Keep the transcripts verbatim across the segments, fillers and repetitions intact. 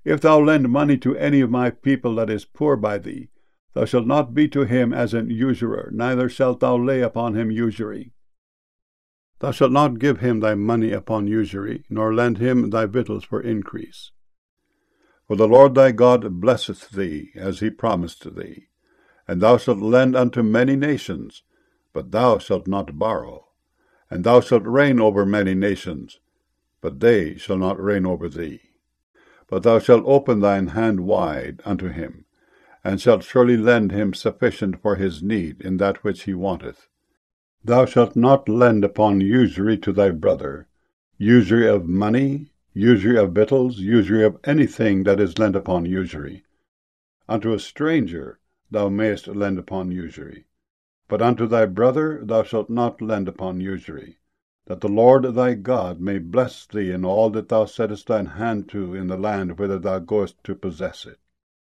If thou lend money to any of my people that is poor by thee, thou shalt not be to him as an usurer, neither shalt thou lay upon him usury. Thou shalt not give him thy money upon usury, nor lend him thy victuals for increase. For the Lord thy God blesseth thee, as he promised thee. And thou shalt lend unto many nations, but thou shalt not borrow. And thou shalt reign over many nations, but they shall not reign over thee. But thou shalt open thine hand wide unto him, and shalt surely lend him sufficient for his need in that which he wanteth. Thou shalt not lend upon usury to thy brother, usury of money, usury of victuals, usury of anything that is lent upon usury. Unto a stranger thou mayest lend upon usury, but unto thy brother thou shalt not lend upon usury, that the Lord thy God may bless thee in all that thou settest thine hand to in the land whither thou goest to possess it.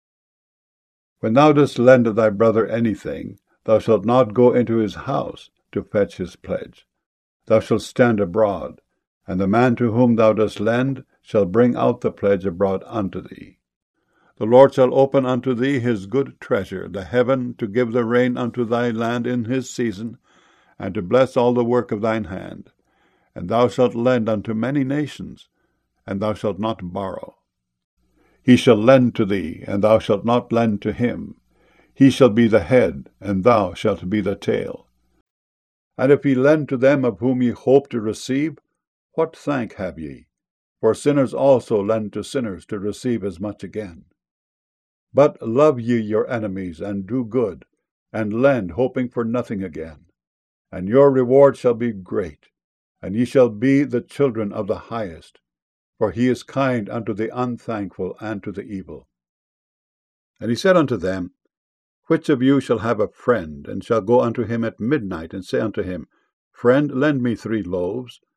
When thou dost lend thy brother anything, thou shalt not go into his house to fetch his pledge. Thou shalt stand abroad, and the man to whom thou dost lend shall bring out the pledge abroad unto thee. The Lord shall open unto thee his good treasure, the heaven, to give the rain unto thy land in his season, and to bless all the work of thine hand. And thou shalt lend unto many nations, and thou shalt not borrow. He shall lend to thee, and thou shalt not lend to him. He shall be the head, and thou shalt be the tail. And if ye lend to them of whom ye hope to receive, what thank have ye? For sinners also lend to sinners to receive as much again. But love ye your enemies, and do good, and lend, hoping for nothing again. And your reward shall be great, and ye shall be the children of the highest, for he is kind unto the unthankful and to the evil. And he said unto them, Which of you shall have a friend, and shall go unto him at midnight, and say unto him, Friend, lend me three loaves,